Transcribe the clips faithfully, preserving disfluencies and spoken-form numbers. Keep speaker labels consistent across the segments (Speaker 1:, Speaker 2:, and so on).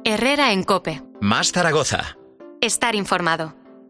Speaker 1: Herrera en COPE.
Speaker 2: Más Zaragoza.
Speaker 1: Estar informado.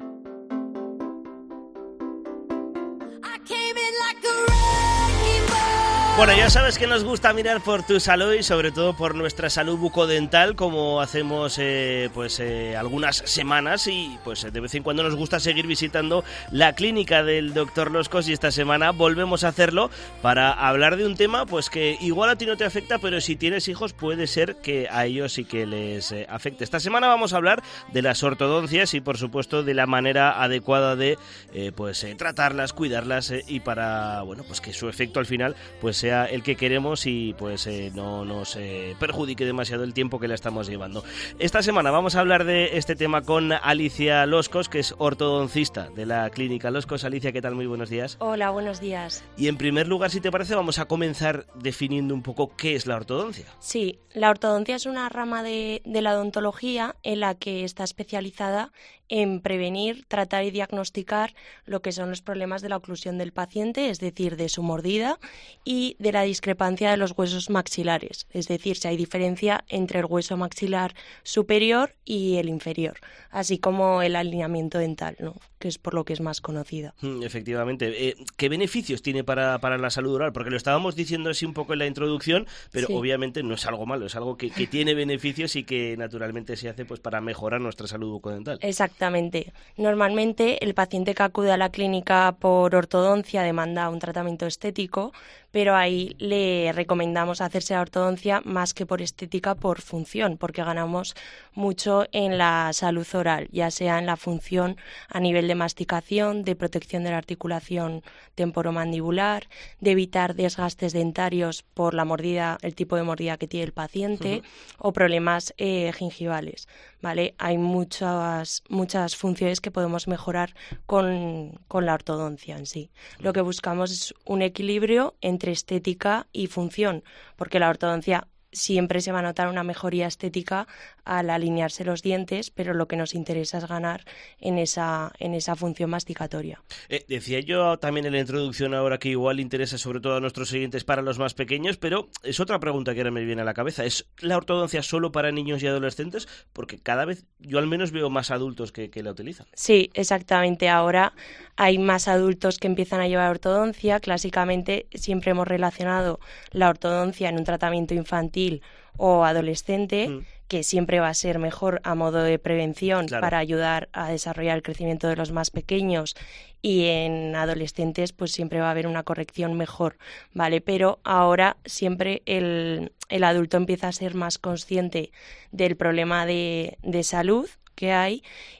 Speaker 3: Bueno, ya sabes que nos gusta mirar por tu salud y sobre todo por nuestra salud bucodental, como hacemos eh, pues eh, algunas semanas, y pues de vez en cuando nos gusta seguir visitando la clínica del doctor Loscos, y esta semana volvemos a hacerlo para hablar de un tema pues que igual a ti no te afecta, pero si tienes hijos puede ser que a ellos sí que les eh, afecte. Esta semana vamos a hablar de las ortodoncias y por supuesto de la manera adecuada de eh, pues eh, tratarlas, cuidarlas eh, y para bueno pues que su efecto al final pues sea el que queremos y pues eh, no nos eh, perjudique demasiado el tiempo que la estamos llevando. Esta semana vamos a hablar de este tema con Alicia Loscos, que es ortodoncista de la clínica Loscos. Alicia, ¿qué tal? Muy buenos días.
Speaker 4: Hola, buenos días.
Speaker 3: Y en primer lugar, si te parece, vamos a comenzar definiendo un poco qué es la ortodoncia.
Speaker 4: Sí, la ortodoncia es una rama de, de la odontología en la que está especializada en prevenir, tratar y diagnosticar lo que son los problemas de la oclusión del paciente, es decir, de su mordida y de la discrepancia de los huesos maxilares, es decir, si hay diferencia entre el hueso maxilar superior y el inferior, así como el alineamiento dental, ¿no?, que es por lo que es más conocida.
Speaker 3: Efectivamente. Eh, ¿Qué beneficios tiene para, para la salud oral? Porque lo estábamos diciendo así un poco en la introducción, pero sí, obviamente no es algo malo, es algo que, que tiene beneficios y que naturalmente se hace pues para mejorar nuestra salud bucodental.
Speaker 4: Exactamente. Normalmente el paciente que acude a la clínica por ortodoncia demanda un tratamiento estético, pero ahí le recomendamos hacerse la ortodoncia más que por estética, por función, porque ganamos mucho en la salud oral, ya sea en la función a nivel de masticación, de protección de la articulación temporomandibular, de evitar desgastes dentarios por la mordida, el tipo de mordida que tiene el paciente, uh-huh. o problemas eh, gingivales, ¿vale? Hay muchas, muchas funciones que podemos mejorar con, con la ortodoncia en sí. Uh-huh. Lo que buscamos es un equilibrio entre estética y función, porque la ortodoncia siempre se va a notar una mejoría estética al alinearse los dientes, pero lo que nos interesa es ganar en esa, en esa función masticatoria.
Speaker 3: Eh, decía yo también en la introducción ahora que igual interesa sobre todo a nuestros oyentes para los más pequeños, pero es otra pregunta que ahora me viene a la cabeza. ¿Es la ortodoncia solo para niños y adolescentes? Porque cada vez yo al menos veo más adultos que, que la utilizan.
Speaker 4: Sí, exactamente. Ahora hay más adultos que empiezan a llevar ortodoncia. Clásicamente siempre hemos relacionado la ortodoncia en un tratamiento infantil o adolescente, mm. que siempre va a ser mejor a modo de prevención, claro, para ayudar a desarrollar el crecimiento de los más pequeños, y en adolescentes pues siempre va a haber una corrección mejor, ¿vale? Pero ahora siempre el, el adulto empieza a ser más consciente del problema de, de salud que hay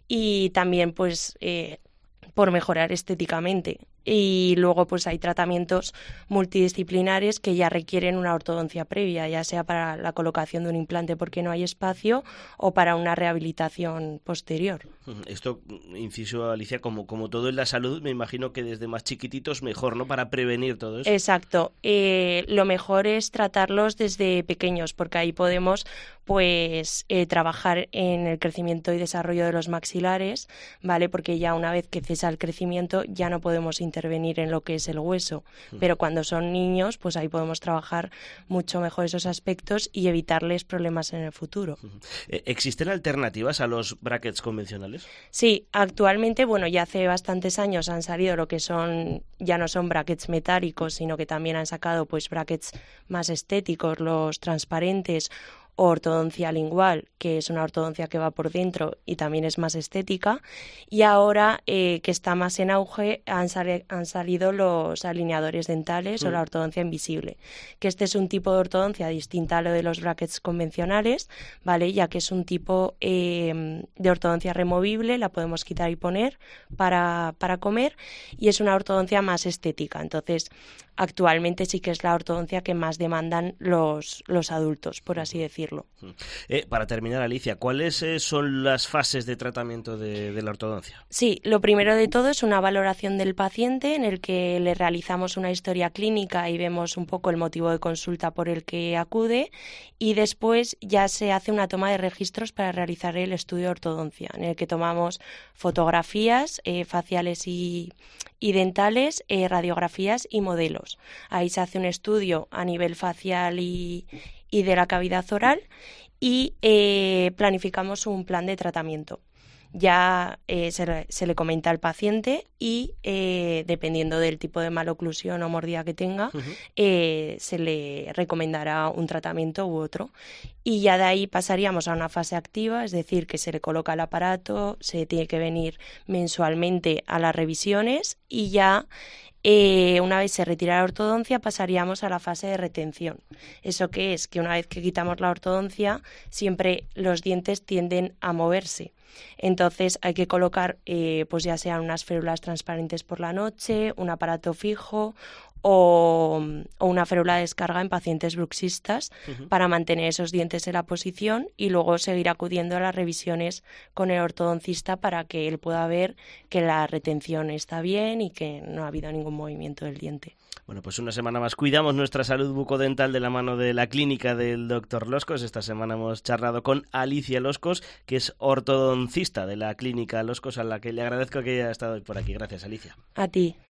Speaker 4: y también pues eh, por mejorar estéticamente. Y luego pues hay tratamientos multidisciplinares que ya requieren una ortodoncia previa, ya sea para la colocación de un implante porque no hay espacio o para una rehabilitación posterior.
Speaker 3: Esto, inciso Alicia, como, como todo en la salud, me imagino que desde más chiquititos mejor, ¿no?, para prevenir todo eso.
Speaker 4: Exacto. Eh, lo mejor es tratarlos desde pequeños, porque ahí podemos pues eh, trabajar en el crecimiento y desarrollo de los maxilares, ¿vale? Porque ya una vez que cesa el crecimiento ya no podemos intervenir en lo que es el hueso, pero cuando son niños pues ahí podemos trabajar mucho mejor esos aspectos y evitarles problemas en el futuro.
Speaker 3: ¿Existen alternativas a los brackets convencionales?
Speaker 4: Sí, actualmente, bueno, ya hace bastantes años han salido lo que son, ya no son brackets metálicos, sino que también han sacado pues brackets más estéticos, los transparentes, o ortodoncia lingual, que es una ortodoncia que va por dentro y también es más estética, y ahora eh, que está más en auge han, sal- han salido los alineadores dentales mm. o la ortodoncia invisible, que este es un tipo de ortodoncia distinta a lo de los brackets convencionales, ¿vale? Ya que es un tipo eh, de ortodoncia removible, la podemos quitar y poner para, para comer, y es una ortodoncia más estética. Entonces actualmente sí que es la ortodoncia que más demandan los, los adultos, por así decirlo.
Speaker 3: Eh, para terminar, Alicia, ¿cuáles eh, son las fases de tratamiento de, de la ortodoncia?
Speaker 4: Sí, lo primero de todo es una valoración del paciente en el que le realizamos una historia clínica y vemos un poco el motivo de consulta por el que acude, y después ya se hace una toma de registros para realizar el estudio de ortodoncia, en el que tomamos fotografías eh, faciales y, y dentales, eh, radiografías y modelos. Ahí se hace un estudio a nivel facial y y de la cavidad oral, y eh, planificamos un plan de tratamiento. Ya eh, se, le, se le comenta al paciente y eh, dependiendo del tipo de maloclusión o mordida que tenga, uh-huh. eh, se le recomendará un tratamiento u otro. Y ya de ahí pasaríamos a una fase activa, es decir, que se le coloca el aparato, se tiene que venir mensualmente a las revisiones y ya Eh, una vez se retira la ortodoncia pasaríamos a la fase de retención. ¿Eso qué es? Que una vez que quitamos la ortodoncia siempre los dientes tienden a moverse. Entonces hay que colocar eh, pues ya sean unas férulas transparentes por la noche, un aparato fijo o, o una férula de descarga en pacientes bruxistas uh-huh. para mantener esos dientes en la posición y luego seguir acudiendo a las revisiones con el ortodoncista para que él pueda ver que la retención está bien y que no ha habido ningún movimiento del diente.
Speaker 3: Bueno, pues una semana más cuidamos nuestra salud bucodental de la mano de la clínica del doctor Loscos. Esta semana hemos charlado con Alicia Loscos, que es ortodoncista de la clínica Loscos, a la que le agradezco que haya estado por aquí. Gracias, Alicia.
Speaker 4: A ti.